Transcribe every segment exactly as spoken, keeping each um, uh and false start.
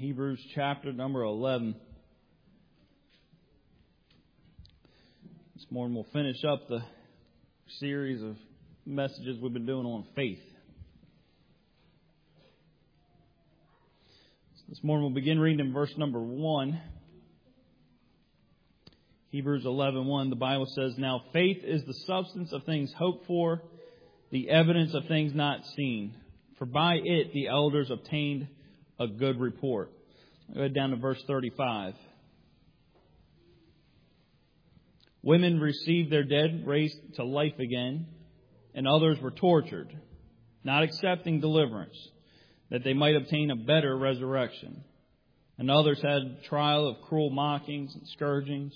Hebrews chapter number eleven. This morning we'll finish up the series of messages we've been doing on faith. So this morning we'll begin reading in verse number one. Hebrews eleven one, the Bible says, "Now faith is the substance of things hoped for, the evidence of things not seen. For by it the elders obtained a good report." I'll go down to verse thirty-five. "Women received their dead raised to life again, and others were tortured, not accepting deliverance, that they might obtain a better resurrection. And others had trial of cruel mockings and scourgings.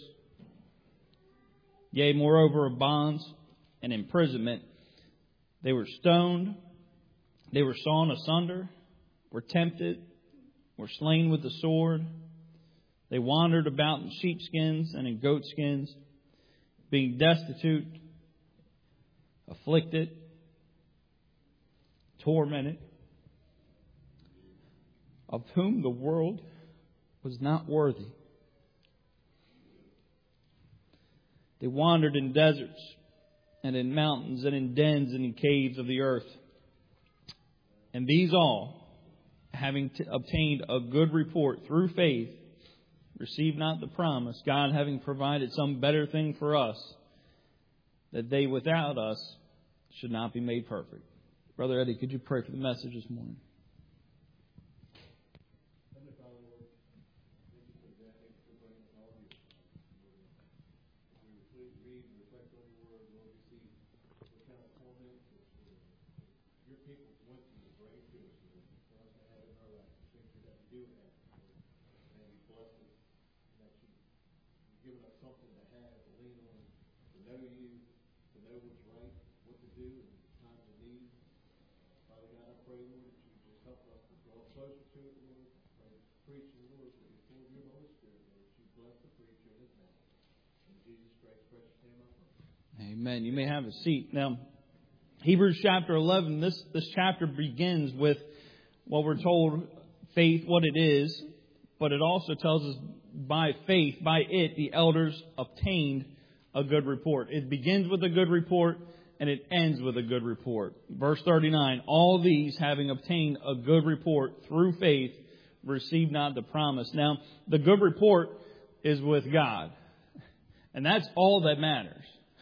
Yea, moreover, of bonds and imprisonment. They were stoned, they were sawn asunder, were tempted, were slain with the sword. They wandered about in sheepskins and in goatskins, being destitute, afflicted, tormented, of whom the world was not worthy. They wandered in deserts and in mountains and in dens and in caves of the earth. And these all, having t- obtained a good report through faith, received not the promise, God having provided some better thing for us, that they without us should not be made perfect." Brother Eddie, could you pray for the message this morning? Amen. You may have a seat. Now, Hebrews chapter eleven, this, this chapter begins with what we're told, faith, what it is, but it also tells us by faith, by it, the elders obtained a good report. It begins with a good report and it ends with a good report. Verse thirty-nine, "All these, having obtained a good report through faith, received not the promise." Now, the good report is with God. And that's all that matters.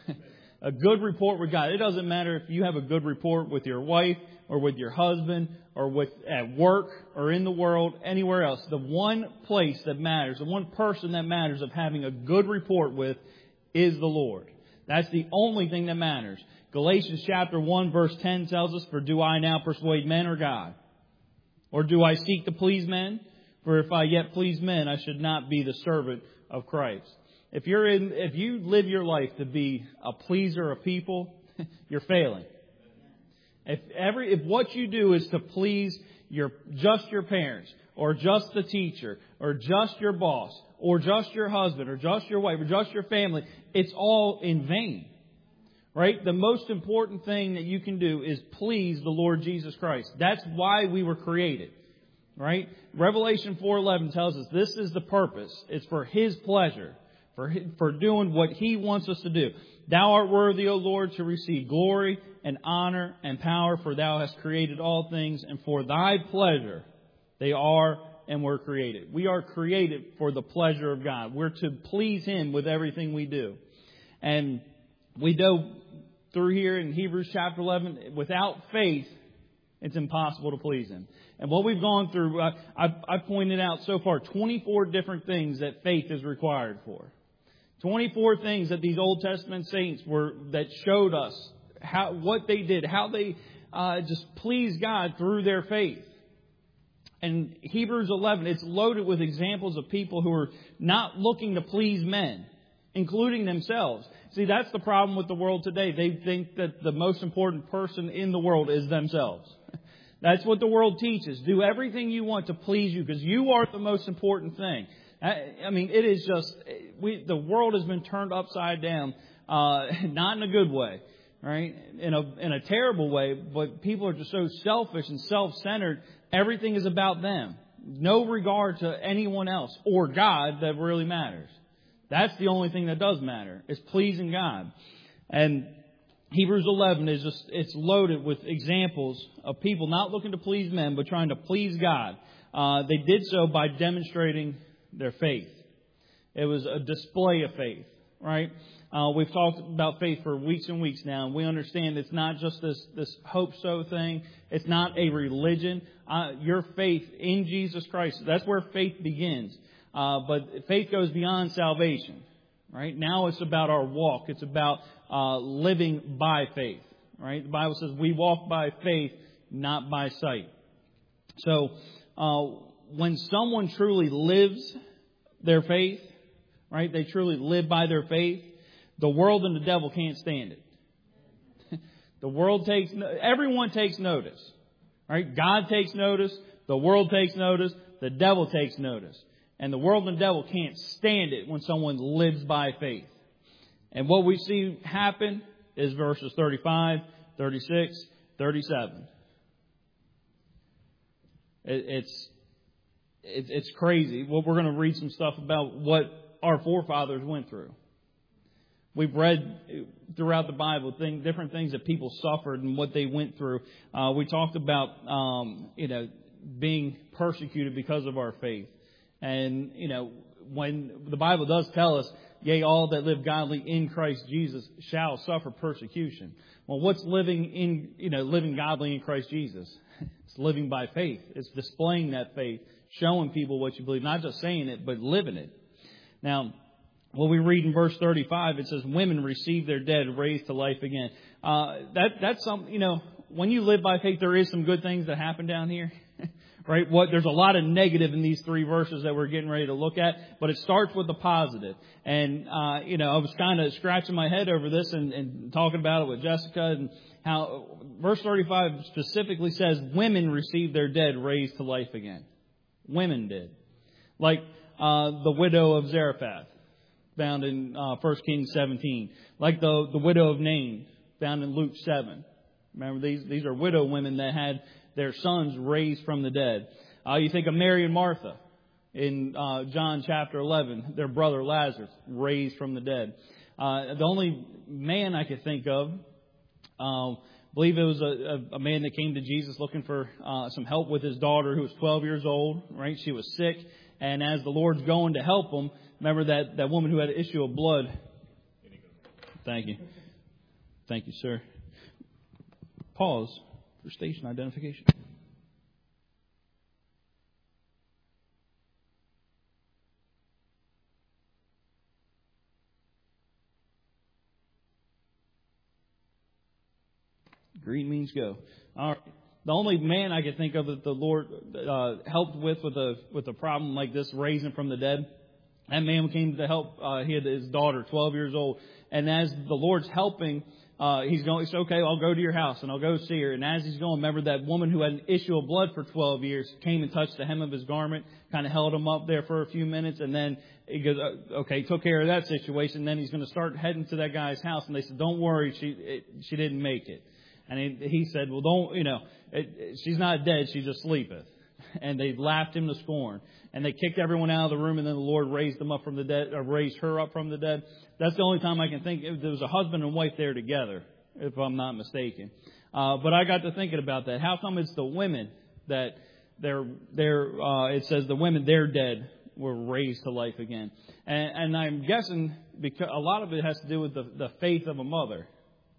A good report with God. It doesn't matter if you have a good report with your wife or with your husband or with at work or in the world, anywhere else. The one place that matters, the one person that matters of having a good report with is the Lord. That's the only thing that matters. Galatians chapter one verse ten tells us, "For do I now persuade men or God? Or do I seek to please men? For if I yet please men, I should not be the servant of Christ." If you're in, if you live your life to be a pleaser of people, you're failing. If every, if what you do is to please your, just your parents, or just the teacher, or just your boss, or just your husband, or just your wife, or just your family, it's all in vain. Right? The most important thing that you can do is please the Lord Jesus Christ. That's why we were created. Right? Revelation four eleven tells us this is the purpose. It's for His pleasure. For, for doing what He wants us to do. "Thou art worthy, O Lord, to receive glory and honor and power, for Thou hast created all things, and for Thy pleasure they are and were created." We are created for the pleasure of God. We're to please Him with everything we do. And we go through here in Hebrews chapter eleven, without faith, it's impossible to please Him. And what we've gone through, uh, I've, I've pointed out so far twenty-four different things that faith is required for. twenty-four things that these Old Testament saints were, that showed us how, what they did, how they uh, just pleased God through their faith. And Hebrews eleven, it's loaded with examples of people who are not looking to please men, including themselves. See, that's the problem with the world today. They think that the most important person in the world is themselves. That's what the world teaches. Do everything you want to please you because you are the most important thing. I mean, it is just, we, the world has been turned upside down, uh, not in a good way, right? In a, in a terrible way, but people are just so selfish and self-centered. Everything is about them. no regard to anyone else or God that really matters. That's the only thing that does matter, is pleasing God. And Hebrews eleven is just, it's loaded with examples of people not looking to please men, but trying to please God. Uh, they did so by demonstrating their faith. It was a display of faith, right? Uh, we've talked about faith for weeks and weeks now, and we understand it's not just this, this hope-so thing. It's not a religion. Uh, your faith in Jesus Christ, that's where faith begins. Uh, but faith goes beyond salvation, right? Now it's about our walk. It's about uh, living by faith, right? The Bible says we walk by faith, not by sight. So uh, when someone truly lives their faith, right, they truly live by their faith, the world and the devil can't stand it. The world takes, everyone takes notice, right? God takes notice. The world takes notice. The devil takes notice. And the world and the devil can't stand it when someone lives by faith. And what we see happen is verses thirty-five, thirty-six, thirty-seven. It, it's, it, it's crazy. Well, we're going to read some stuff about what our forefathers went through. We've read throughout the Bible thing, different things that people suffered and what they went through. Uh, we talked about, um, you know, being persecuted because of our faith. And, you know, when the Bible does tell us, yea, all that live godly in Christ Jesus shall suffer persecution. Well, what's living in, you know, living godly in Christ Jesus? It's living by faith. It's displaying that faith, showing people what you believe, not just saying it, but living it. Now, what we read in verse thirty-five, it says, women receive their dead raised to life again. Uh, that, that's some, you know, when you live by faith, there is some good things that happen down here. Right? What, there's a lot of negative in these three verses that we're getting ready to look at, but it starts with the positive. And, uh, you know, I was kind of scratching my head over this and, and talking about it with Jessica, and how verse thirty-five specifically says women receive their dead raised to life again. Women did. Like, uh, the widow of Zarephath, found in, uh, First Kings seventeen. Like the, the widow of Nain, found in Luke seven. Remember, these, these are widow women that had their sons raised from the dead. Uh, you think of Mary and Martha in uh, John chapter eleven. Their brother Lazarus raised from the dead. Uh, the only man I could think of, um, I believe it was a, a, a man that came to Jesus looking for uh, some help with his daughter who was twelve years old. Right, she was sick, and as the Lord's going to help him, remember that, that woman who had an issue of blood. Thank you, thank you, sir. Pause. For station identification. Green means go. All right. The only man I could think of that the Lord uh, helped with with a with a problem like this, raising from the dead. That man came to help. Uh, he had his daughter, twelve years old, and as the Lord's helping. Uh, he's going, it's okay, I'll go to your house and I'll go see her. And as he's going, remember that woman who had an issue of blood for twelve years came and touched the hem of his garment, kind of held him up there for a few minutes. And then he goes, okay, took care of that situation. Then he's going to start heading to that guy's house. And they said, don't worry, she, it, she didn't make it. And he, he said, well, don't, you know, it, it, she's not dead, she just sleepeth. And they laughed him to scorn. And they kicked everyone out of the room, and then the Lord raised them up from the dead, or raised her up from the dead. That's the only time I can think. There was a husband and wife there together, if I'm not mistaken. Uh, but I got to thinking about that. How come it's the women that they're, they're, uh, it says the women, they're dead, were raised to life again. And, and I'm guessing because a lot of it has to do with the, the faith of a mother.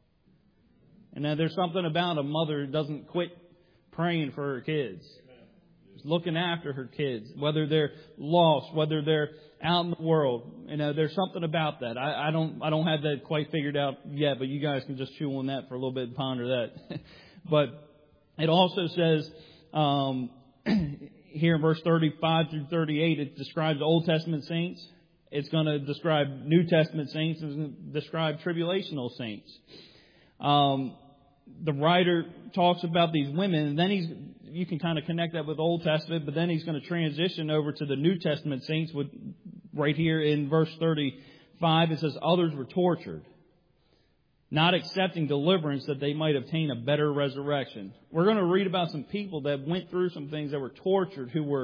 And now there's something about a mother who doesn't quit praying for her kids. Looking after her kids, whether they're lost, whether they're out in the world. You know, there's something about that. I, I don't I don't have that quite figured out yet, but you guys can just chew on that for a little bit and ponder that. But it also says um, here in verse thirty-five through thirty-eight, it describes Old Testament saints. It's going to describe New Testament saints. It's going to describe tribulational saints. Um, the writer talks about these women, and then he's you can kind of connect that with Old Testament, but then he's going to transition over to the New Testament saints with right here in verse thirty-five. It says, others were tortured, not accepting deliverance that they might obtain a better resurrection. We're going to read about some people that went through some things that were tortured, who were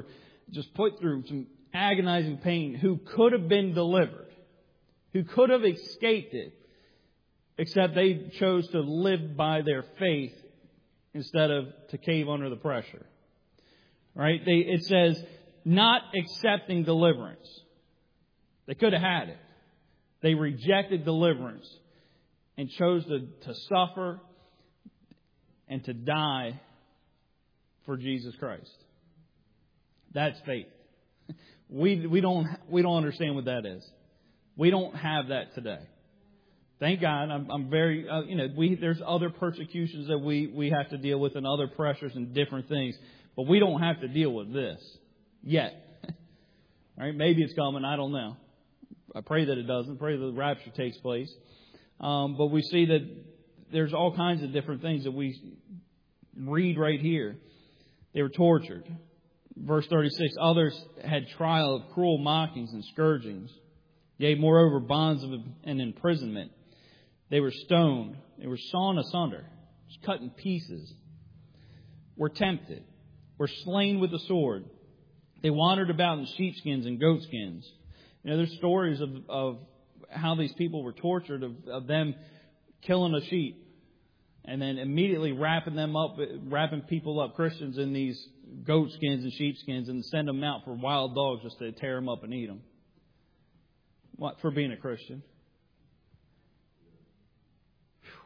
just put through some agonizing pain, who could have been delivered, who could have escaped it, except they chose to live by their faith instead of to cave under the pressure. Right? They, it says, not accepting deliverance. They could have had it. They rejected deliverance and chose to, to suffer and to die for Jesus Christ. That's faith. We we don't we don't understand what that is. We don't have that today. Thank God. I'm, I'm very uh, you know we there's other persecutions that we we have to deal with and other pressures and different things, but we don't have to deal with this yet. All right, maybe it's coming. I don't know. I pray that it doesn't. Pray that the rapture takes place. Um, but we see that there's all kinds of different things that we read right here. They were tortured. Verse thirty-six, others had trial of cruel mockings and scourgings. Yea, moreover, bonds of and imprisonment. They were stoned. They were sawn asunder, cut in pieces. Were tempted. Were slain with the sword. They wandered about in sheepskins and goatskins. You know, there's stories of, of how these people were tortured, of, of them killing a sheep and then immediately wrapping them up, wrapping people up, Christians, in these goat skins and sheepskins, and send them out for wild dogs just to tear them up and eat them. What, for being a Christian? Whew.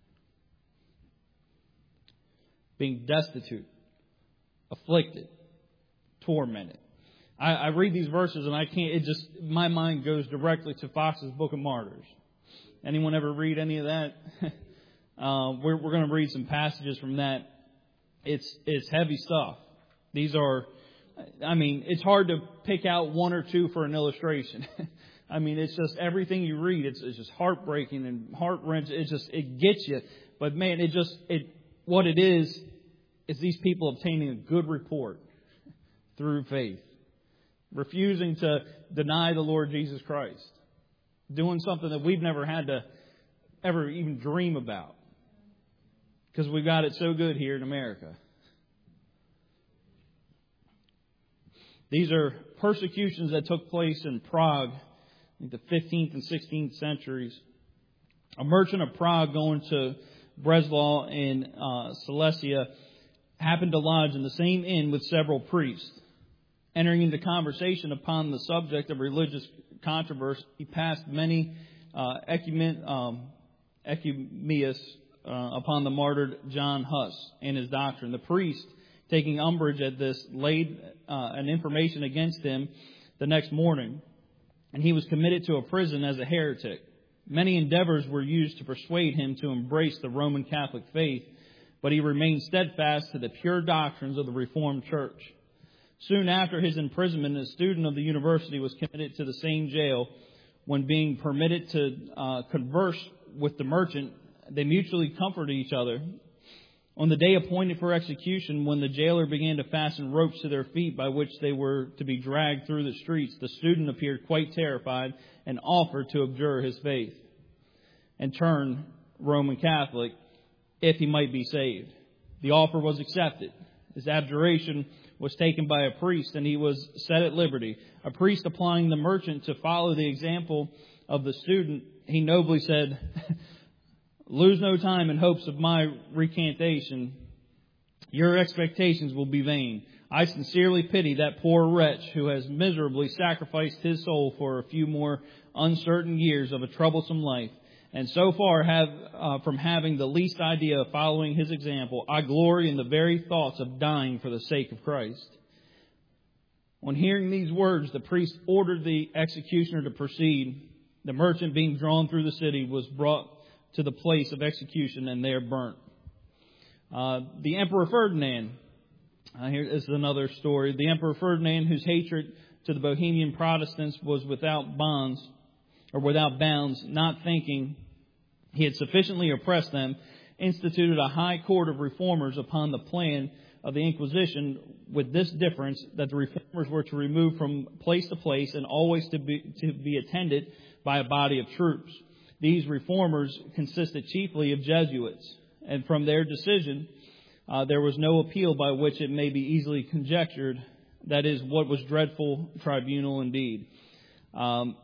Being destitute, afflicted, tormented. I, I read these verses and I can't, it just, my mind goes directly to Fox's Book of Martyrs. Anyone ever read any of that? uh, we're we're going to read some passages from that. It's it's heavy stuff. These are, I mean, it's hard to pick out one or two for an illustration. I mean, it's just everything you read. It's, it's just heartbreaking and heart wrenching. It just it gets you. But man, it just it what it is is these people obtaining a good report through faith, refusing to deny the Lord Jesus Christ, doing something that we've never had to ever even dream about because we've got it so good here in America. These are persecutions that took place in Prague in the fifteenth and sixteenth centuries. A merchant of Prague going to Breslau in uh, Silesia happened to lodge in the same inn with several priests. Entering into conversation upon the subject of religious controversy, he passed many uh, ecumen, um, ecumeus uh, upon the martyred John Huss and his doctrine. The priest, taking umbrage at this, laid uh, an information against him the next morning, and he was committed to a prison as a heretic. Many endeavors were used to persuade him to embrace the Roman Catholic faith, but he remained steadfast to the pure doctrines of the Reformed Church. Soon after his imprisonment, a student of the university was committed to the same jail. When being permitted to uh, converse with the merchant, they mutually comforted each other. On the day appointed for execution, when the jailer began to fasten ropes to their feet by which they were to be dragged through the streets, the student appeared quite terrified and offered to abjure his faith and turn Roman Catholic if he might be saved. The offer was accepted. His abjuration was taken by a priest, and he was set at liberty. A priest applying the merchant to follow the example of the student, he nobly said, "Lose no time in hopes of my recantation. Your expectations will be vain. I sincerely pity that poor wretch who has miserably sacrificed his soul for a few more uncertain years of a troublesome life. And so far have uh, from having the least idea of following his example, I glory in the very thoughts of dying for the sake of Christ." On hearing these words, the priest ordered the executioner to proceed. The merchant, being drawn through the city, was brought to the place of execution and there burnt. Uh, the Emperor Ferdinand, uh, here is another story. The Emperor Ferdinand, whose hatred to the Bohemian Protestants was without bonds, or without bounds, not thinking he had sufficiently oppressed them, instituted a high court of reformers upon the plan of the Inquisition, with this difference, that the reformers were to remove from place to place and always to be, to be attended by a body of troops. These reformers consisted chiefly of Jesuits, and from their decision, uh, there was no appeal by which it may be easily conjectured That is what was dreadful tribunal indeed. Um,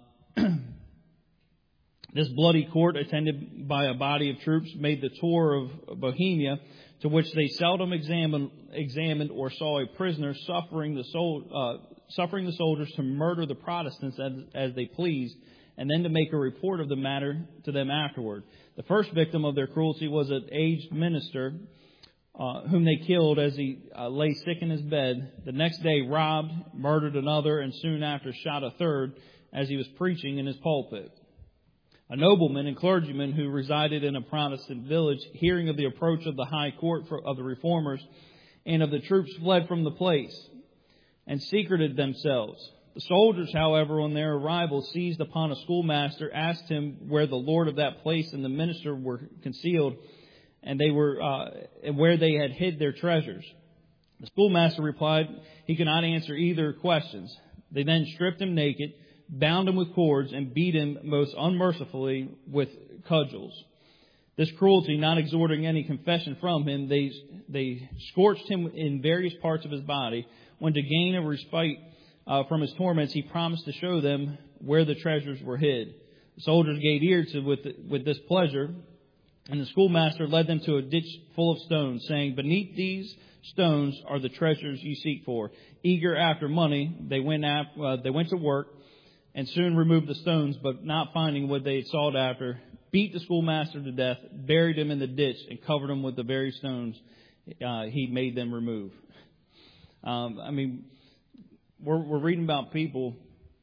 this bloody court, attended by a body of troops, made the tour of Bohemia, to which they seldom examined, examined or saw a prisoner suffering the, sol- uh, suffering the soldiers to murder the Protestants as, as they pleased, and then to make a report of the matter to them afterward. The first victim of their cruelty was an aged minister, uh, whom they killed as he uh, lay sick in his bed. The next day robbed, murdered another, and soon after shot a third as he was preaching in his pulpit. A nobleman and clergyman who resided in a Protestant village, hearing of the approach of the high court for, of the reformers and of the troops, fled from the place and secreted themselves. The soldiers, however, on their arrival, seized upon a schoolmaster, asked him where the lord of that place and the minister were concealed, and they were uh, and where they had hid their treasures. The schoolmaster replied he could not answer either questions. They then stripped him naked, bound him with cords, and beat him most unmercifully with cudgels. This cruelty, not extorting any confession from him, they they scorched him in various parts of his body. When to gain a respite uh, from his torments, he promised to show them where the treasures were hid. The soldiers gave ear to with with this pleasure, and the schoolmaster led them to a ditch full of stones, saying, "Beneath these stones are the treasures you seek for." Eager after money, they went ap- uh, they went to work, and soon removed the stones, but not finding what they had sought after, beat the schoolmaster to death, buried him in the ditch, and covered him with the very stones uh, he made them remove. Um, I mean, we're, we're reading about people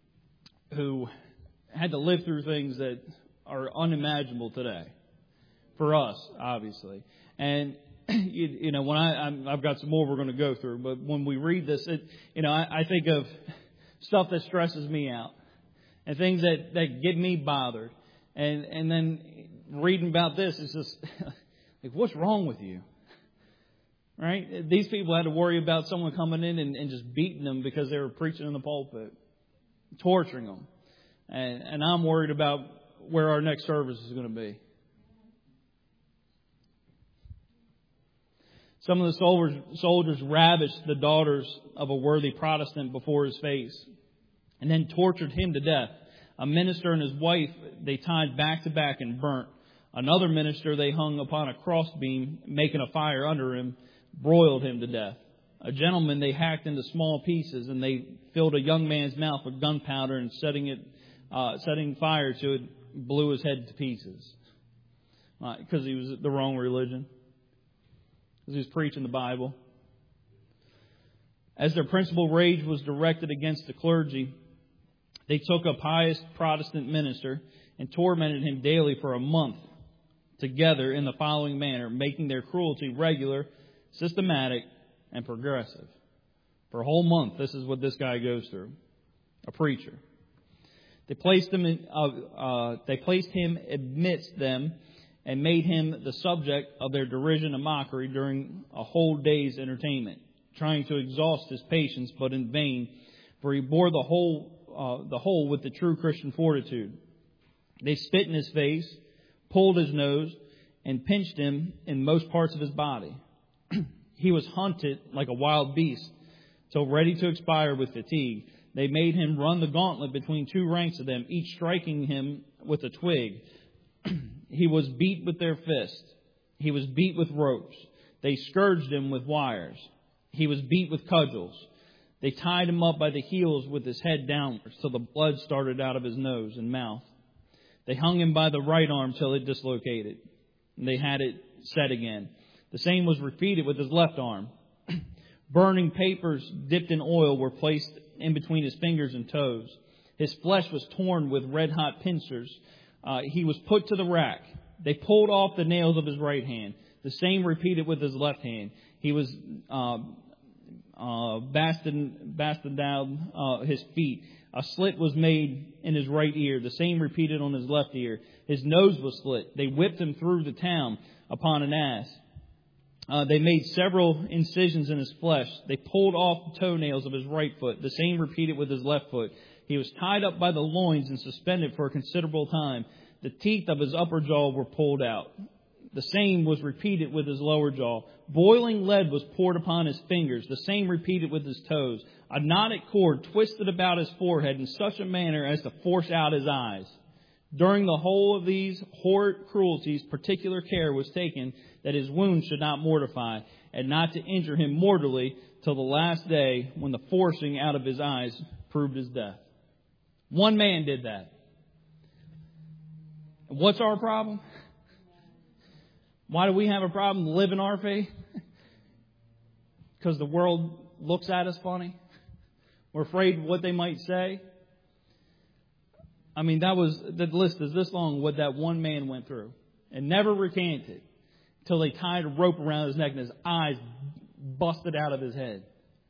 who had to live through things that are unimaginable today. For us, obviously. And, you, you know, when I, I'm, I've got some more we're going to go through, but when we read this, it, you know, I, I think of stuff that stresses me out. And things that, that get me bothered. And and then reading about this is just like, what's wrong with you? Right? These people had to worry about someone coming in and, and just beating them because they were preaching in the pulpit, torturing them. And, and I'm worried about where our next service is going to be. Some of the soldiers, soldiers ravished the daughters of a worthy Protestant before his face, and then tortured him to death. A minister and his wife they tied back to back and burnt. Another minister they hung upon a crossbeam, making a fire under him, broiled him to death. A gentleman they hacked into small pieces, and they filled a young man's mouth with gunpowder, and setting it, uh, setting fire to it, blew his head to pieces. Because uh, he was the wrong religion. Because he was preaching the Bible. As their principal rage was directed against the clergy, they took a pious Protestant minister and tormented him daily for a month together in the following manner, making their cruelty regular, systematic, and progressive. For a whole month, this is what this guy goes through. A preacher. They placed him in, uh, uh, they placed him amidst them and made him the subject of their derision and mockery during a whole day's entertainment, trying to exhaust his patience, but in vain, for he bore the whole uh, the whole with the true Christian fortitude. They spit in his face, pulled his nose, and pinched him in most parts of his body. He was hunted like a wild beast, till ready to expire with fatigue. They made him run the gauntlet between two ranks of them, each striking him with a twig. He was beat with their fists. He was beat with ropes. They scourged him with wires. He was beat with cudgels. They tied him up by the heels with his head downwards till the blood started out of his nose and mouth. They hung him by the right arm till it dislocated. And they had it set again. The same was repeated with his left arm. Burning papers dipped in oil were placed in between his fingers and toes. His flesh was torn with red-hot pincers. Uh, he was put to the rack. They pulled off the nails of his right hand. The same repeated with his left hand. He was uh, uh, basted, basted down uh, his feet. A slit was made in his right ear. The same repeated on his left ear. His nose was slit. They whipped him through the town upon an ass. Uh, they made several incisions in his flesh. They pulled off the toenails of his right foot. The same repeated with his left foot. He was tied up by the loins and suspended for a considerable time. The teeth of his upper jaw were pulled out. The same was repeated with his lower jaw. Boiling lead was poured upon his fingers. The same repeated with his toes. A knotted cord twisted about his forehead in such a manner as to force out his eyes. During the whole of these horrid cruelties, particular care was taken that his wounds should not mortify, and not to injure him mortally till the last day, when the forcing out of his eyes proved his death. One man did that. What's our problem? Why do we have a problem living our faith? Because the world looks at us funny. We're afraid of what they might say. I mean, that was, the list is this long, what that one man went through. And never recanted until they tied a rope around his neck and his eyes busted out of his head.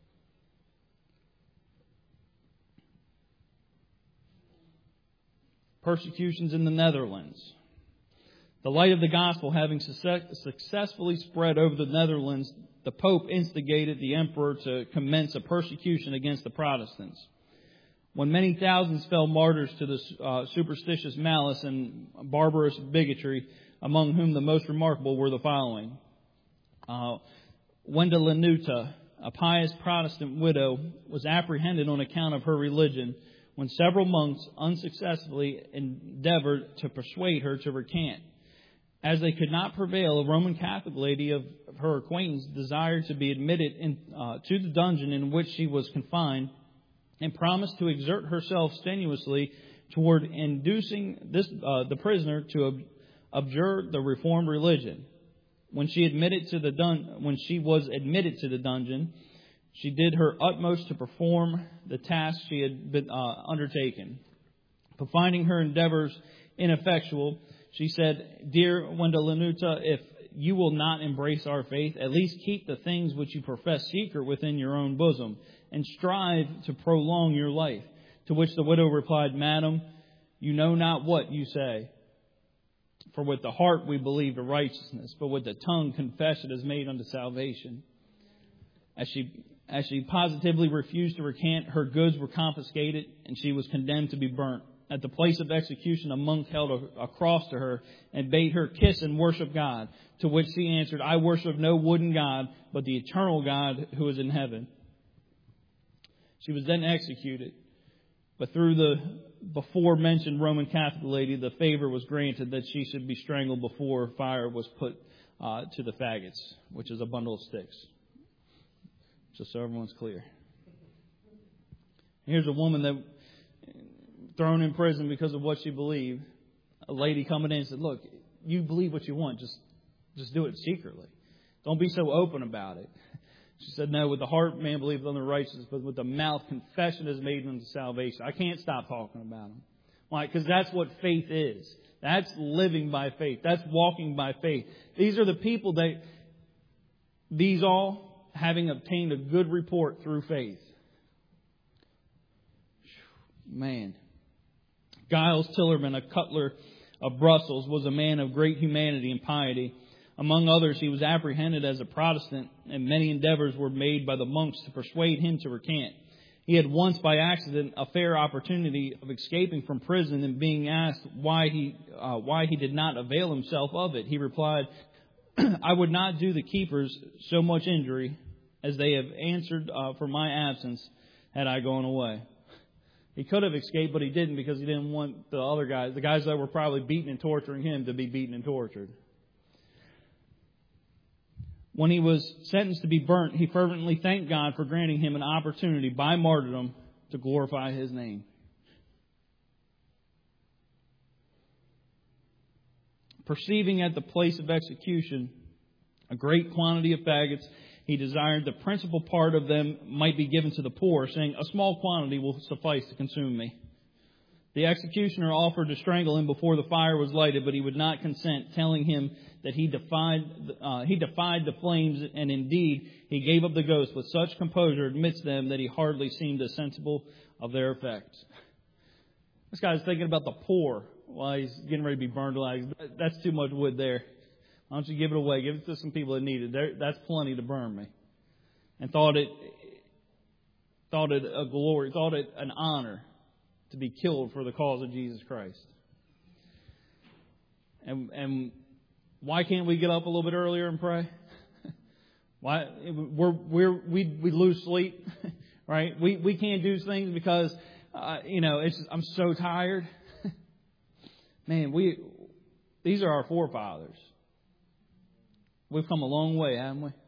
Persecutions in the Netherlands. The light of the gospel having success, successfully spread over the Netherlands, the Pope instigated the emperor to commence a persecution against the Protestants. When many thousands fell martyrs to the uh, superstitious malice and barbarous bigotry, among whom the most remarkable were the following. Uh, Wenda Lanuta, a pious Protestant widow, was apprehended on account of her religion when several monks unsuccessfully endeavored to persuade her to recant. As they could not prevail, a Roman Catholic lady of her acquaintance desired to be admitted in, uh, to the dungeon in which she was confined, and promised to exert herself strenuously toward inducing this uh, the prisoner to ab- abjure the Reformed religion. When she admitted to the dun- when she was admitted to the dungeon, she did her utmost to perform the task she had been uh, undertaken. But finding her endeavors ineffectual, she said, "Dear Wenda Lanuta, if you will not embrace our faith, at least keep the things which you profess secret within your own bosom, and strive to prolong your life." To which the widow replied, "Madam, you know not what you say. For with the heart we believe to righteousness, but with the tongue confession is made unto salvation." As she as she positively refused to recant, her goods were confiscated, and she was condemned to be burnt. At the place of execution, a monk held a, a cross to her and bade her kiss and worship God. To which she answered, "I worship no wooden god, but the eternal God who is in heaven." She was then executed. But through the before mentioned Roman Catholic lady, the favor was granted that she should be strangled before fire was put uh, to the faggots, which is a bundle of sticks. Just so everyone's clear. Here's a woman that thrown in prison because of what she believed. A lady coming in and said, "Look, you believe what you want. Just, just do it secretly. Don't be so open about it." She said, "No, with the heart man believes unto righteousness, but with the mouth confession is made unto salvation." I can't stop talking about them. Why? Because that's what faith is. That's living by faith. That's walking by faith. These are the people that, these all having obtained a good report through faith. Man. Giles Tillerman, a cutler of Brussels, was a man of great humanity and piety. Among others, he was apprehended as a Protestant, and many endeavors were made by the monks to persuade him to recant. He had once, by accident, a fair opportunity of escaping from prison, and being asked why he uh, why he did not avail himself of it, he replied, "I would not do the keepers so much injury as they have answered uh, for my absence had I gone away." He could have escaped, but he didn't, because he didn't want the other guys, the guys that were probably beating and torturing him, to be beaten and tortured. When he was sentenced to be burnt, he fervently thanked God for granting him an opportunity by martyrdom to glorify His name. Perceiving at the place of execution a great quantity of faggots, he desired the principal part of them might be given to the poor, saying, "A small quantity will suffice to consume me." The executioner offered to strangle him before the fire was lighted, but he would not consent, telling him that he defied uh, he defied the flames, and indeed he gave up the ghost with such composure amidst them that he hardly seemed as sensible of their effects. This guy's thinking about the poor while he's getting ready to be burned alive. That's too much wood there. Why don't you give it away? Give it to some people that need it. There, that's plenty to burn me. And thought it, thought it a glory, thought it an honor to be killed for the cause of Jesus Christ. And, and Why can't we get up a little bit earlier and pray? Why we're we're we we lose sleep, right? We we can't do things because uh, you know it's I'm so tired. Man, we these are our forefathers. We've come a long way, haven't we?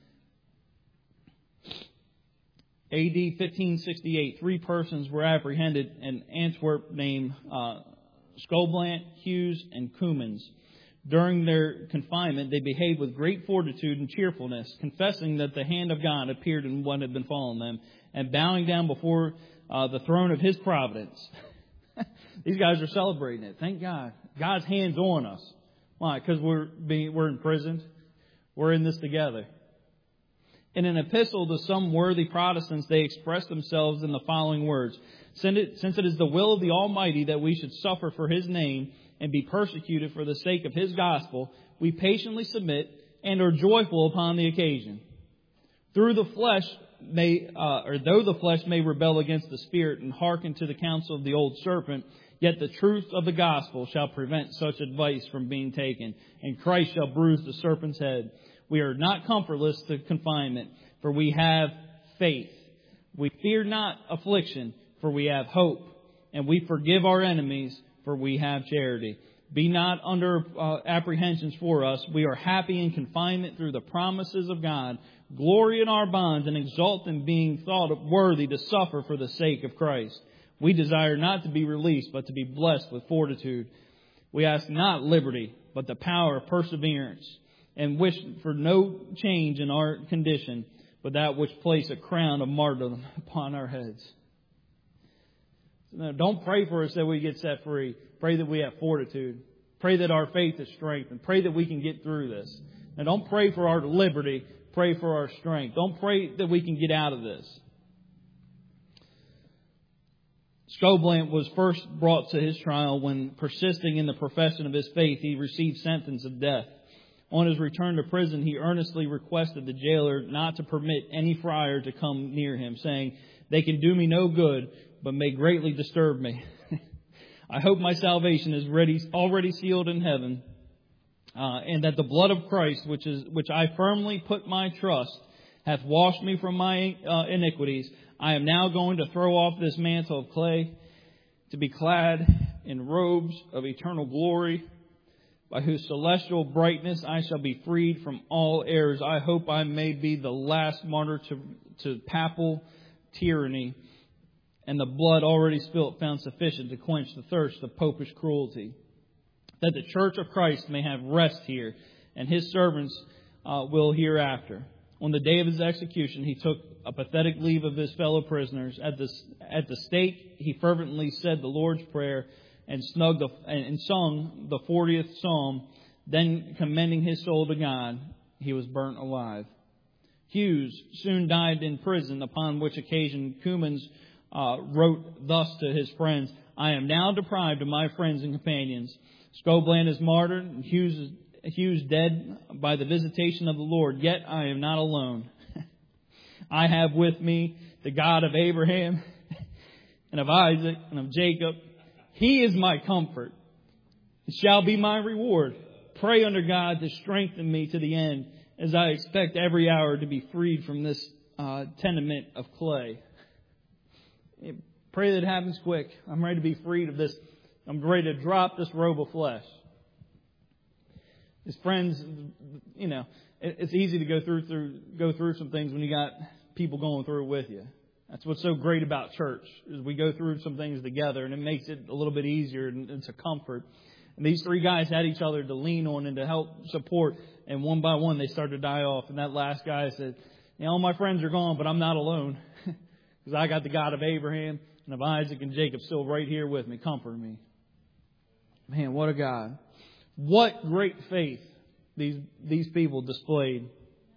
A D fifteen sixty-eight, three persons were apprehended in Antwerp named uh, Skoblant, Hughes, and Koemens. During their confinement, they behaved with great fortitude and cheerfulness, confessing that the hand of God appeared in what had befallen them, and bowing down before uh, the throne of His providence. These guys are celebrating it. Thank God. God's hand's on us. Why? Because we're being, we're imprisoned. We're in this together. In an epistle to some worthy Protestants, they express themselves in the following words. Since it, since it is the will of the Almighty that we should suffer for His name and be persecuted for the sake of His gospel, we patiently submit and are joyful upon the occasion. Through the flesh may, uh, or though the flesh may rebel against the Spirit and hearken to the counsel of the old serpent, yet the truth of the gospel shall prevent such advice from being taken, and Christ shall bruise the serpent's head. We are not comfortless to confinement, for we have faith. We fear not affliction, for we have hope. And we forgive our enemies, for we have charity. Be not under uh, apprehensions for us. We are happy in confinement through the promises of God. Glory in our bonds and exult in being thought worthy to suffer for the sake of Christ. We desire not to be released, but to be blessed with fortitude. We ask not liberty, but the power of perseverance, and wish for no change in our condition, but that which place a crown of martyrdom upon our heads. No, don't pray for us that we get set free. Pray that we have fortitude. Pray that our faith is strengthened. Pray that we can get through this. Now, don't pray for our liberty. Pray for our strength. Don't pray that we can get out of this. Skoblant was first brought to his trial when, persisting in the profession of his faith, he received sentence of death. On his return to prison, he earnestly requested the jailer not to permit any friar to come near him, saying, "They can do me no good, but may greatly disturb me. I hope my salvation is ready, already sealed in heaven, uh, and that the blood of Christ, which is which I firmly put my trust, hath washed me from my uh, iniquities. I am now going to throw off this mantle of clay, to be clad in robes of eternal glory, by whose celestial brightness I shall be freed from all errors. I hope I may be the last martyr to, to papal tyranny, and the blood already spilt found sufficient to quench the thirst of popish cruelty. That the church of Christ may have rest here, and His servants uh, will hereafter." On the day of his execution, he took a pathetic leave of his fellow prisoners. At the, at the stake, he fervently said the Lord's Prayer and, snugged the, and sung the fortieth Psalm. Then, commending his soul to God, he was burnt alive. Hughes soon died in prison, upon which occasion Koemens uh, wrote thus to his friends, "I am now deprived of my friends and companions. Skoblant is martyred, and Hughes is Hughes dead by the visitation of the Lord, yet I am not alone. I have with me the God of Abraham and of Isaac and of Jacob. He is my comfort. It shall be my reward. Pray unto God to strengthen me to the end, as I expect every hour to be freed from this uh, tenement of clay." Pray that it happens quick. I'm ready to be freed of this. I'm ready to drop this robe of flesh. His friends, you know, it's easy to go through, through go through some things when you got people going through it with you. That's what's so great about church, is we go through some things together, and it makes it a little bit easier, and it's a comfort. And these three guys had each other to lean on and to help support, and one by one they started to die off. And that last guy said, "You know, all my friends are gone, but I'm not alone, because I got the God of Abraham and of Isaac and Jacob still right here with me, comforting me." Man, what a God. What great faith these these people displayed.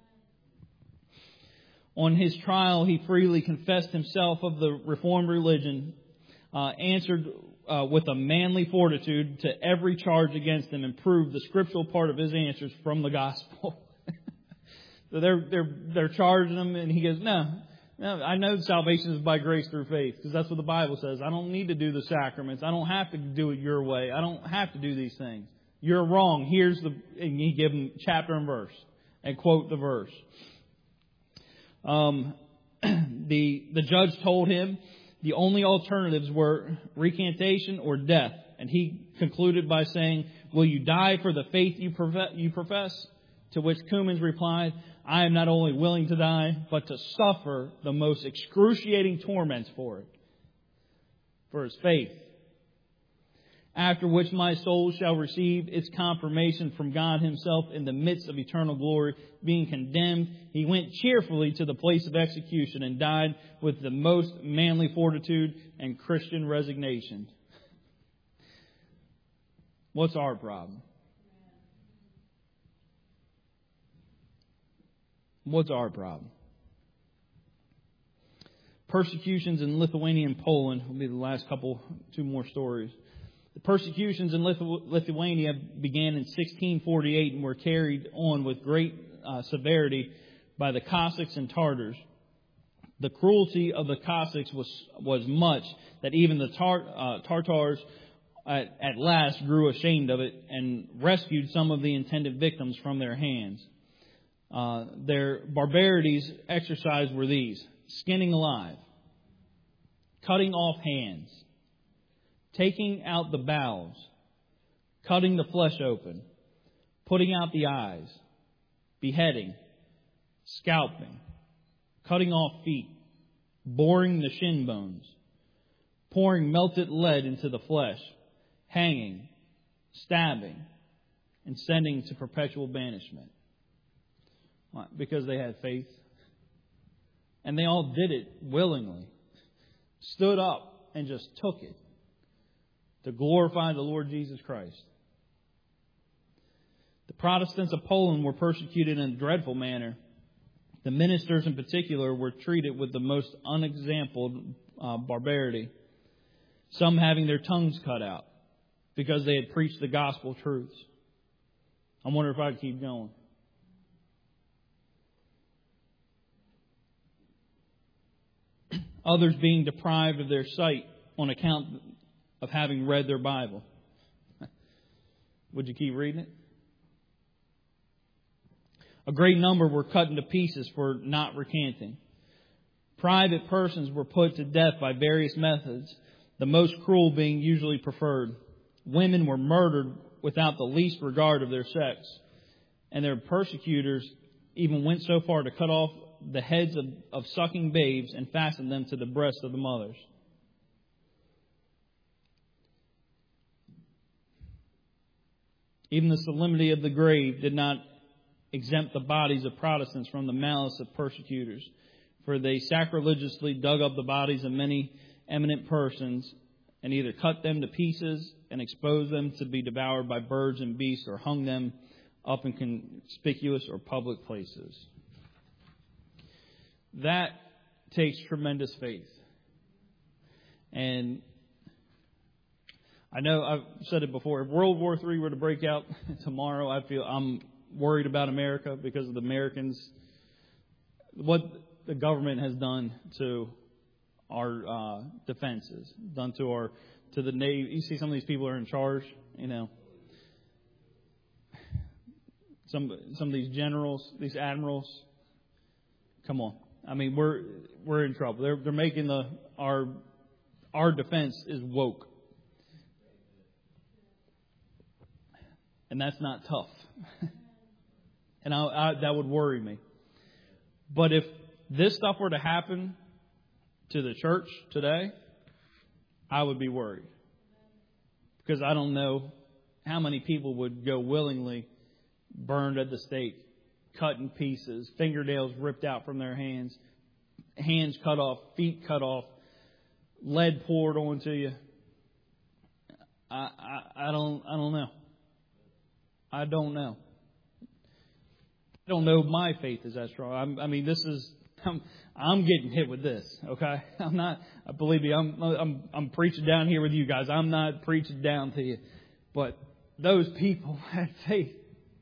On his trial, he freely confessed himself of the Reformed religion, uh, answered uh, with a manly fortitude to every charge against him, and proved the scriptural part of his answers from the gospel. So they're they're they're charging him, and he goes, "No, no, I know salvation is by grace through faith, because that's what the Bible says. I don't need to do the sacraments. I don't have to do it your way. I don't have to do these things. You're wrong. Here's the, and you give him chapter and verse and quote the verse. Um, the, the judge told him the only alternatives were recantation or death. And he concluded by saying, will you die for the faith you profess? To which Cummins replied, I am not only willing to die, but to suffer the most excruciating torments for it, for his faith. After which my soul shall receive its confirmation from God himself in the midst of eternal glory. Being condemned, he went cheerfully to the place of execution and died with the most manly fortitude and Christian resignation. What's our problem? What's our problem? Persecutions in Lithuania and Poland will be the last couple, two more stories. The persecutions in Lithu- Lithuania began in sixteen forty-eight and were carried on with great uh, severity by the Cossacks and Tartars. The cruelty of the Cossacks was was much that even the Tar- uh, Tartars at, at last grew ashamed of it and rescued some of the intended victims from their hands. Uh, their barbarities exercised were these: skinning alive, cutting off hands, taking out the bowels, cutting the flesh open, putting out the eyes, beheading, scalping, cutting off feet, boring the shin bones, pouring melted lead into the flesh, hanging, stabbing, and sending to perpetual banishment. Why? Because they had faith. And they all did it willingly. Stood up and just took it to glorify the Lord Jesus Christ. The Protestants of Poland were persecuted in a dreadful manner. The ministers in particular were treated with the most unexampled uh, barbarity. Some having their tongues cut out because they had preached the gospel truths. I wonder if I could keep going. Others being deprived of their sight on account of having read their Bible. Would you keep reading it? A great number were cut into pieces for not recanting. Private persons were put to death by various methods, the most cruel being usually preferred. Women were murdered without the least regard of their sex, and their persecutors even went so far to cut off the heads of, of sucking babes and fasten them to the breasts of the mothers. Even the solemnity of the grave did not exempt the bodies of Protestants from the malice of persecutors, for they sacrilegiously dug up the bodies of many eminent persons and either cut them to pieces and exposed them to be devoured by birds and beasts, or hung them up in conspicuous or public places. That takes tremendous faith. And I know I've said it before. If World War Three were to break out tomorrow, I feel I'm worried about America because of the Americans, what the government has done to our uh, defenses, done to our to the Navy. You see, some of these people are in charge. You know, some some of these generals, these admirals. Come on. I mean, we're we're in trouble. They're they're making the our our defense is woke, and that's not tough. and I, I, that would worry me. But if this stuff were to happen to the church today, I would be worried, because I don't know how many people would go willingly burned at the stake, cut in pieces, fingernails ripped out from their hands, hands cut off, feet cut off, lead poured onto you. I, I, I don't I don't know. I don't know. I don't know if my faith is that strong. I'm, I mean, this is I'm I'm getting hit with this. Okay, I'm not. Believe me, I'm I'm I'm preaching down here with you guys. I'm not preaching down to you, but those people had faith.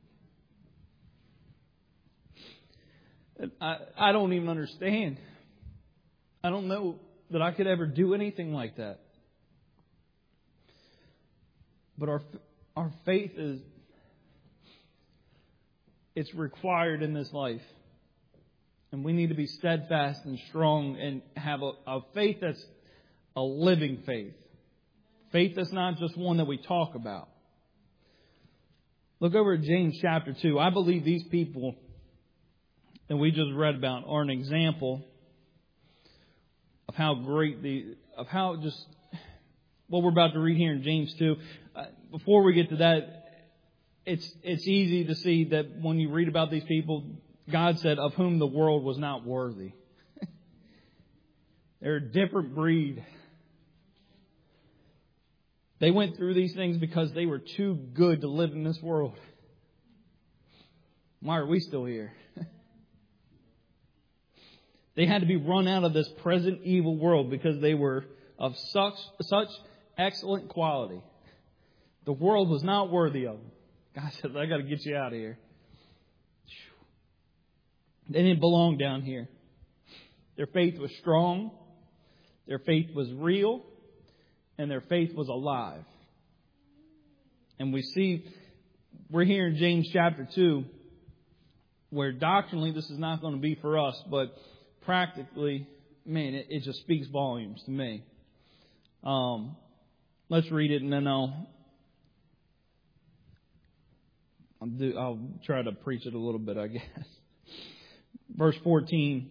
I, I don't even understand. I don't know that I could ever do anything like that. But our our faith is, it's required in this life. And we need to be steadfast and strong and have a, a faith that's a living faith. Faith that's not just one that we talk about. Look over at James chapter two. I believe these people that we just read about are an example of how great the, of how just, what we're about to read here in James two. Uh, before we get to that, it's, it's easy to see that when you read about these people, God said, of whom the world was not worthy. They're a different breed. They went through these things because they were too good to live in this world. Why are we still here? They had to be run out of this present evil world because they were of such, such excellent quality. The world was not worthy of them. God said, I got to get you out of here. They didn't belong down here. Their faith was strong. Their faith was real. And their faith was alive. And we see, we're here in James chapter two, where doctrinally this is not going to be for us, but practically, man, it, it just speaks volumes to me. Um, let's read it and then I'll, I'll, do, I'll try to preach it a little bit, I guess. Verse fourteen,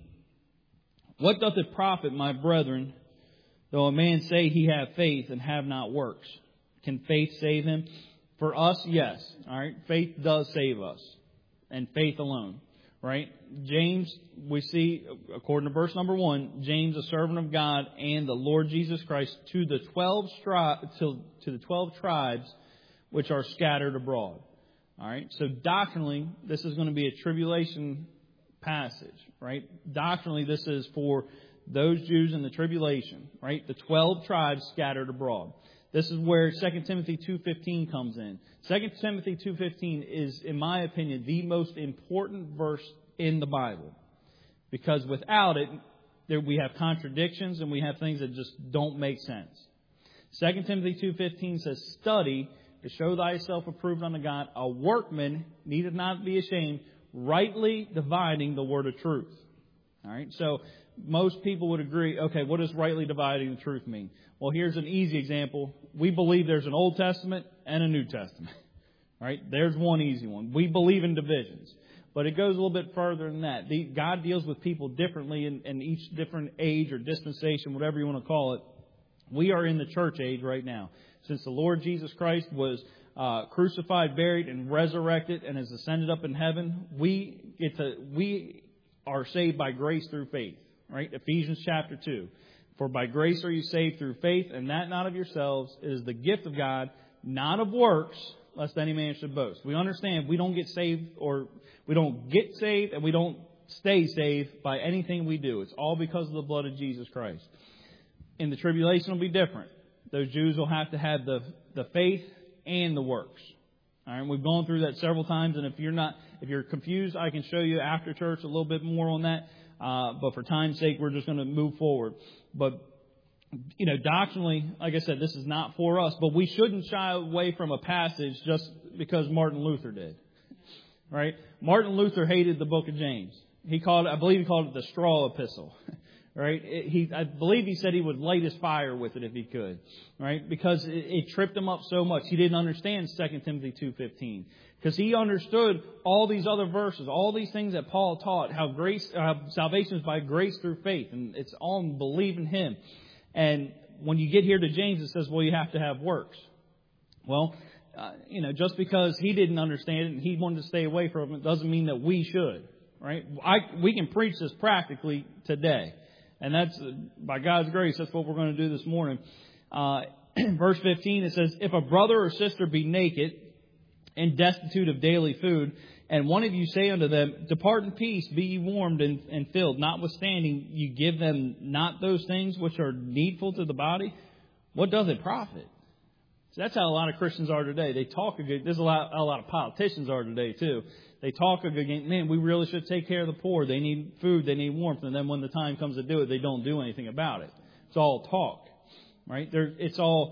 what doth it profit, my brethren, though a man say he have faith and have not works? Can faith save him? For us, yes. All right. Faith does save us. And faith alone. Right? James, we see, according to verse number one, James, a servant of God and the Lord Jesus Christ, to the twelve stri- to, to the twelve tribes which are scattered abroad. All right. So doctrinally, this is going to be a tribulation passage. Right? Doctrinally, this is for those Jews in the tribulation, right? The twelve tribes scattered abroad. This is where Second Timothy two fifteen comes in. Second Timothy two fifteen is, in my opinion, the most important verse in the Bible. Because without it, there we have contradictions and we have things that just don't make sense. Second Timothy two fifteen says, study to show thyself approved unto God, a workman needeth not be ashamed, rightly dividing the word of truth. All right, so most people would agree, okay, what does rightly dividing the truth mean? Well, here's an easy example. We believe there's an Old Testament and a New Testament. All right, there's one easy one. We believe in divisions. But it goes a little bit further than that. The, God deals with people differently in, in each different age or dispensation, whatever you want to call it. We are in the church age right now. Since the Lord Jesus Christ was uh, crucified, buried, and resurrected and has ascended up in heaven, we get to we are saved by grace through faith. Right? Ephesians chapter two. For by grace are you saved through faith, and that not of yourselves. It is the gift of God, not of works, lest any man should boast. We understand we don't get saved, or we don't get saved, and we don't stay saved by anything we do. It's all because of the blood of Jesus Christ. In the tribulation, it'll be different. Those Jews will have to have the, the faith and the works. All right, we've gone through that several times, and if you're not, if you're confused, I can show you after church a little bit more on that. Uh, but for time's sake, we're just going to move forward. But, you know, doctrinally, like I said, this is not for us. But we shouldn't shy away from a passage just because Martin Luther did. Right? Martin Luther hated the book of James. He called it, I believe he called it the straw epistle. Right? It, he, I believe he said he would light his fire with it if he could. Right? Because it, it tripped him up so much. He didn't understand Second Timothy two fifteen. Because he understood all these other verses, all these things that Paul taught, how grace, uh, salvation is by grace through faith, and it's all in believe in Him. And when you get here to James, it says, well, you have to have works. Well, uh, you know, just because he didn't understand it and he wanted to stay away from it doesn't mean that we should, right? I, we can preach this practically today. And that's, uh, by God's grace, that's what we're going to do this morning. Uh, verse fifteen, it says, if a brother or sister be naked and destitute of daily food, and one of you say unto them, depart in peace, be ye warmed and, and filled, notwithstanding you give them not those things which are needful to the body, what doth it profit? So that's how a lot of Christians are today. They talk a good, there's a lot, a lot of politicians are today too. They talk a good game. Man, we really should take care of the poor. They need food, they need warmth, and then when the time comes to do it, they don't do anything about it. It's all talk, right? There, it's all.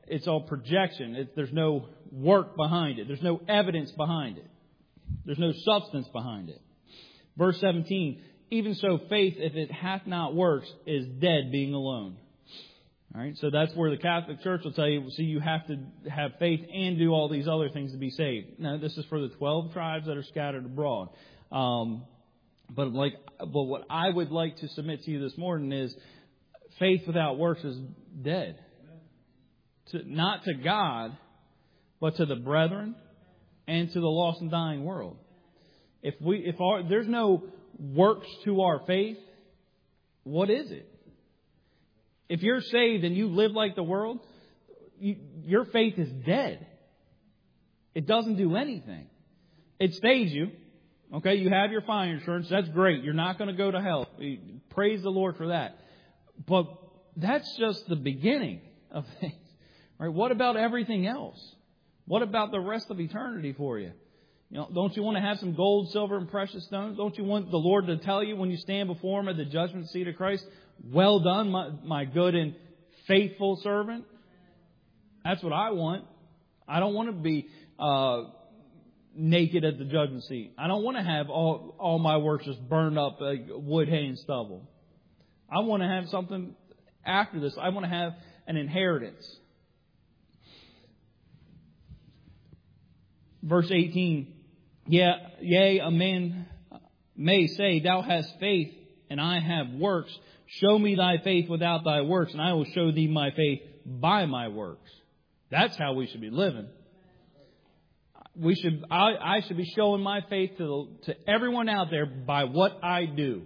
it's all projection. It, there's no work behind it. There's no evidence behind it. There's no substance behind it. Verse seventeen, even so faith, if it hath not works, is dead being alone. All right, so that's where the Catholic Church will tell you, see, you have to have faith and do all these other things to be saved. Now, this is for the twelve tribes that are scattered abroad. Um, but like, but what I would like to submit to you this morning is faith without works is dead. To, not to God, but to the brethren and to the lost and dying world. If we, if our, there's no works to our faith, what is it? If you're saved and you live like the world, you, your faith is dead. It doesn't do anything. It saves you. Okay, you have your fire insurance. That's great. You're not going to go to hell. Praise the Lord for that. But that's just the beginning of things. Right? What about everything else? What about the rest of eternity for you? You know, don't you want to have some gold, silver, and precious stones? Don't you want the Lord to tell you when you stand before Him at the judgment seat of Christ, well done, my, my good and faithful servant? That's what I want. I don't want to be uh, naked at the judgment seat. I don't want to have all, all my works just burned up like wood, hay, and stubble. I want to have something after this. I want to have an inheritance. Verse eighteen, yeah, yea, a man may say, Thou hast faith, and I have works. Show me thy faith without thy works, and I will show thee my faith by my works. That's how we should be living. We should. I, I should be showing my faith to to everyone out there by what I do,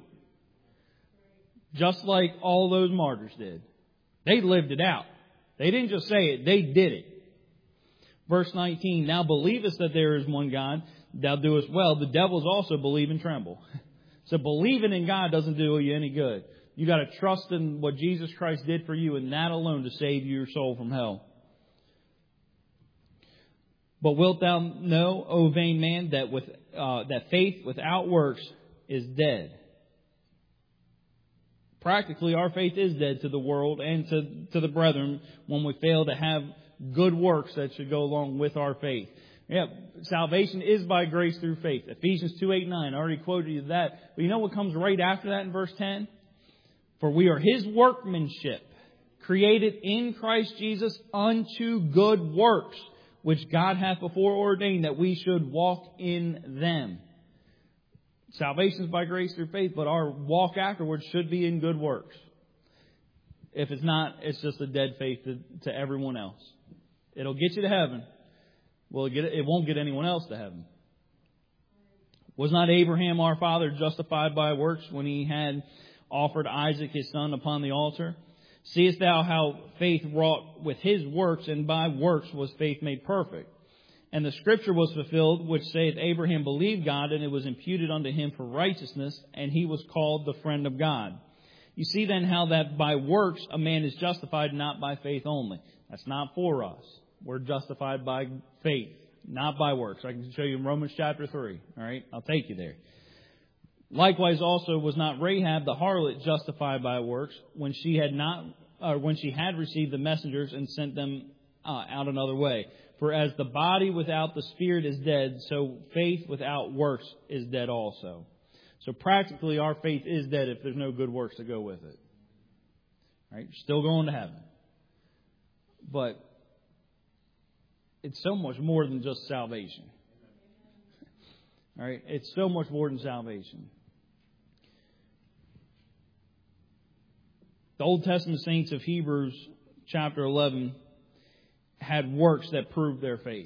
just like all those martyrs did. They lived it out. They didn't just say it; they did it. Verse nineteen. Now believest that there is one God, thou doest well. The devils also believe and tremble. So believing in God doesn't do you any good. You got to trust in what Jesus Christ did for you, and that alone to save your soul from hell. But wilt thou know, O vain man, that with uh, that faith without works is dead? Practically, our faith is dead to the world and to, to the brethren when we fail to have good works that should go along with our faith. Yeah, salvation is by grace through faith. Ephesians two, eight, nine. I already quoted you that. But you know what comes right after that in verse ten? For we are His workmanship, created in Christ Jesus unto good works, which God hath before ordained that we should walk in them. Salvation is by grace through faith, but our walk afterwards should be in good works. If it's not, it's just a dead faith to, to everyone else. It'll get you to heaven. Well, it, get, it won't get anyone else to heaven. Was not Abraham our father justified by works when he had offered Isaac his son upon the altar? Seest thou how faith wrought with his works, and by works was faith made perfect? And the scripture was fulfilled, which saith, Abraham believed God, and it was imputed unto him for righteousness, and he was called the friend of God. You see then how that by works a man is justified, not by faith only. That's not for us. We're justified by faith, not by works. I can show you in Romans chapter three. All right, I'll take you there. Likewise also was not Rahab the harlot justified by works when she had not, uh, when she had received the messengers and sent them uh, out another way. For as the body without the spirit is dead, so faith without works is dead also. So practically our faith is dead if there's no good works to go with it. Right? You're still going to heaven. But it's so much more than just salvation. All right? It's so much more than salvation. The Old Testament saints of Hebrews chapter eleven had works that proved their faith.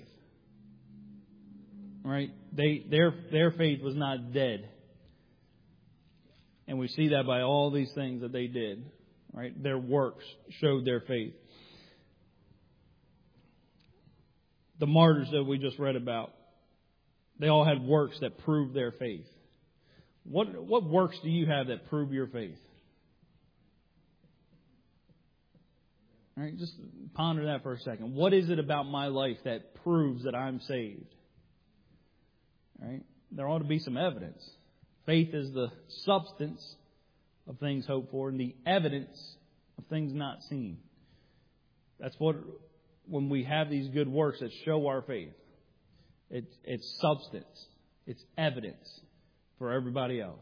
Right? They their their faith was not dead. And we see that by all these things that they did. Right? Their works showed their faith. The martyrs that we just read about, they all had works that proved their faith. What what works do you have that prove your faith? All right, just ponder that for a second. What is it about my life that proves that I'm saved? All right, there ought to be some evidence. Faith is the substance of things hoped for and the evidence of things not seen. That's what when we have these good works that show our faith. It's, it's substance. It's evidence for everybody else.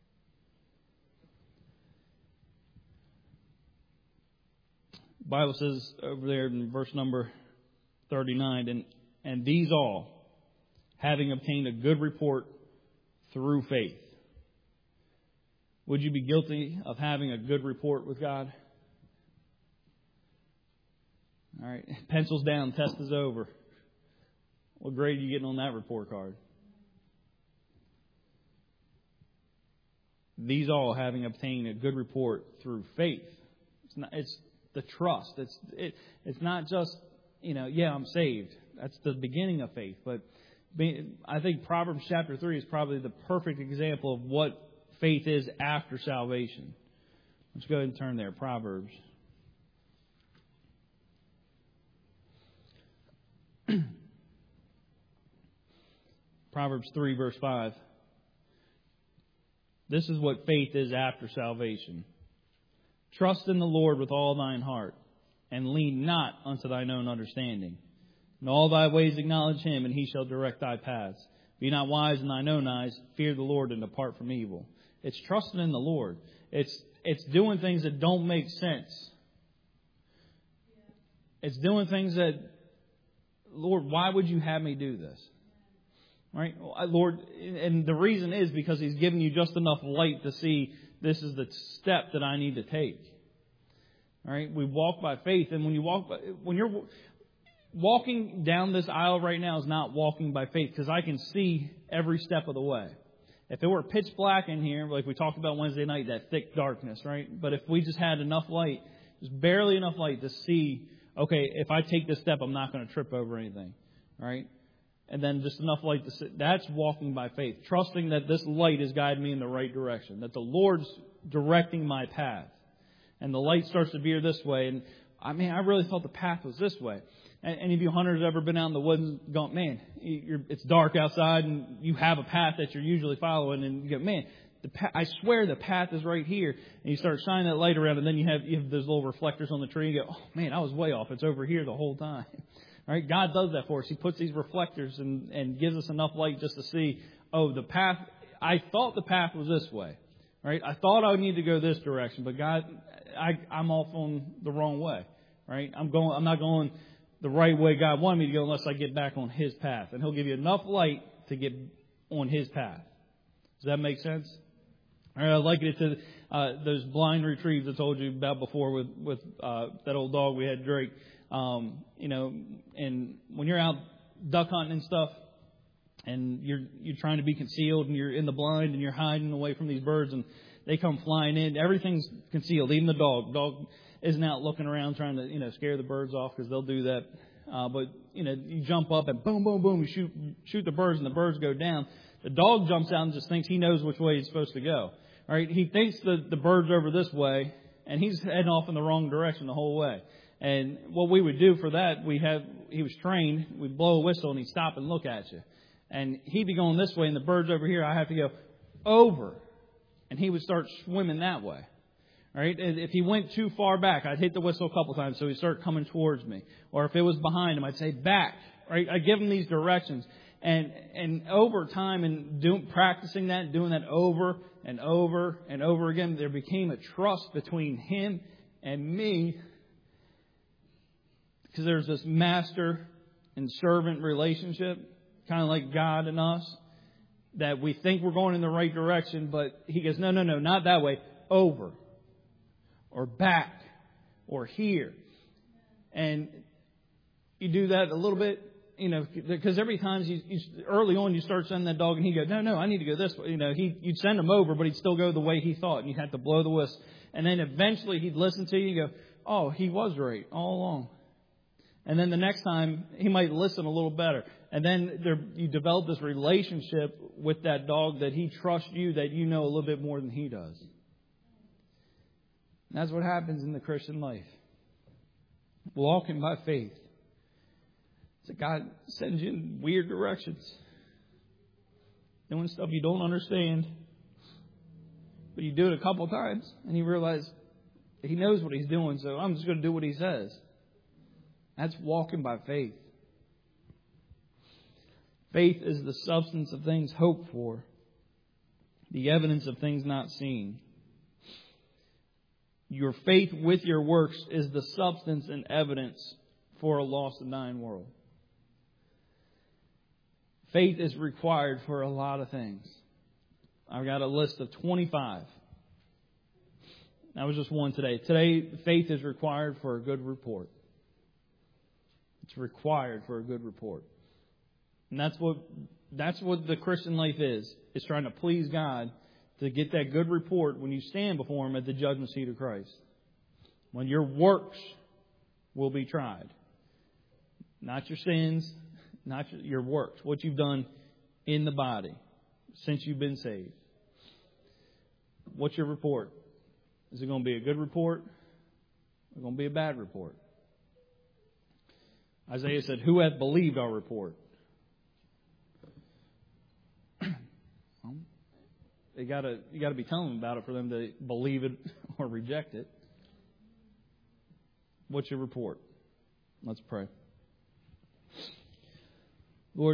The Bible says over there in verse number thirty-nine, and, and these all, having obtained a good report through faith. Would you be guilty of having a good report with God? All right, pencils down, test is over. What grade are you getting on that report card? These all having obtained a good report through faith. It's not, it's the trust. It's it, it's not just, you know, yeah, I'm saved. That's the beginning of faith. But I think Proverbs chapter three is probably the perfect example of what faith is after salvation. Let's go ahead and turn there. Proverbs. Proverbs three, verse five. This is what faith is after salvation. Trust in the Lord with all thine heart, and lean not unto thine own understanding. In all thy ways acknowledge Him, and He shall direct thy paths. Be not wise in thine own eyes. Fear the Lord, and depart from evil. It's trusting in the Lord. It's it's doing things that don't make sense. It's doing things that, Lord, why would you have me do this? Right? Lord, and the reason is because He's given you just enough light to see this is the step that I need to take. All right? We walk by faith, and when you walk by, when you're walking down this aisle right now is not walking by faith, because I can see every step of the way. If it were pitch black in here, like we talked about Wednesday night, that thick darkness, right? But if we just had enough light, just barely enough light to see, okay, if I take this step, I'm not going to trip over anything, right? And then just enough light to see. That's walking by faith, trusting that this light is guiding me in the right direction, that the Lord's directing my path. And the light starts to veer this way. And I mean, I really thought the path was this way. Any of you hunters ever been out in the woods and gone, man, you're, it's dark outside and you have a path that you're usually following, and you go, man, the path, I swear the path is right here. And you start shining that light around, and then you have, you have those little reflectors on the tree. And you go, oh man, I was way off. It's over here the whole time. Right? God does that for us. He puts these reflectors and, and gives us enough light just to see, oh, the path, I thought the path was this way. Right? I thought I would need to go this direction, but God, I, I'm off on the wrong way. Right? I'm going, I'm not going the right way God wanted me to go unless I get back on His path. And He'll give you enough light to get on His path. Does that make sense? All right, I like it to uh, those blind retrieves I told you about before with, with uh, that old dog we had, Drake. Um, you know, and when you're out duck hunting and stuff, and you're you're trying to be concealed, and you're in the blind, and you're hiding away from these birds, and they come flying in, everything's concealed, even the dog. Dog isn't out looking around trying to, you know, scare the birds off, because they'll do that. Uh, but, you know, you jump up and boom, boom, boom, you shoot shoot the birds, and the birds go down. The dog jumps out and just thinks he knows which way he's supposed to go. All right, he thinks the, the bird's over this way, and he's heading off in the wrong direction the whole way. And what we would do for that, we have, he was trained, we'd blow a whistle and he'd stop and look at you. And he'd be going this way and the bird's over here, I have to go over. And he would start swimming that way. All right. And if he went too far back, I'd hit the whistle a couple times so he'd start coming towards me. Or if it was behind him, I'd say back. Right. I'd give him these directions. And and over time and doing practicing that, doing that over and over and over again, there became a trust between him and me. Because there's this master and servant relationship, kind of like God and us, that we think we're going in the right direction, but He goes, no, no, no, not that way, over, or back, or here. And you do that a little bit, you know, because every time you, you early on you start sending that dog, and he goes, no, no, I need to go this way. You know, he you'd send him over, but he'd still go the way he thought, and you'd have to blow the whistle. And then eventually he'd listen to you and go, oh, he was right all along. And then the next time, he might listen a little better. And then there, you develop this relationship with that dog that he trusts you, that you know a little bit more than he does. And that's what happens in the Christian life. Walking by faith. So God sends you in weird directions. Doing stuff you don't understand. But you do it a couple of times, and you realize He knows what He's doing, so I'm just going to do what He says. That's walking by faith. Faith is the substance of things hoped for, the evidence of things not seen. Your faith with your works is the substance and evidence for a lost and dying world. Faith is required for a lot of things. I've got a list of twenty-five. That was just one today. Today, faith is required for a good report. It's required for a good report. And that's what that's what the Christian life is. It's trying to please God to get that good report when you stand before Him at the judgment seat of Christ. When your works will be tried. Not your sins, not your, your works. What you've done in the body since you've been saved. What's your report? Is it going to be a good report? Or going to be a bad report? Isaiah said, "Who hath believed our report?" They gotta, you got to be telling them about it for them to believe it or reject it. What's your report? Let's pray.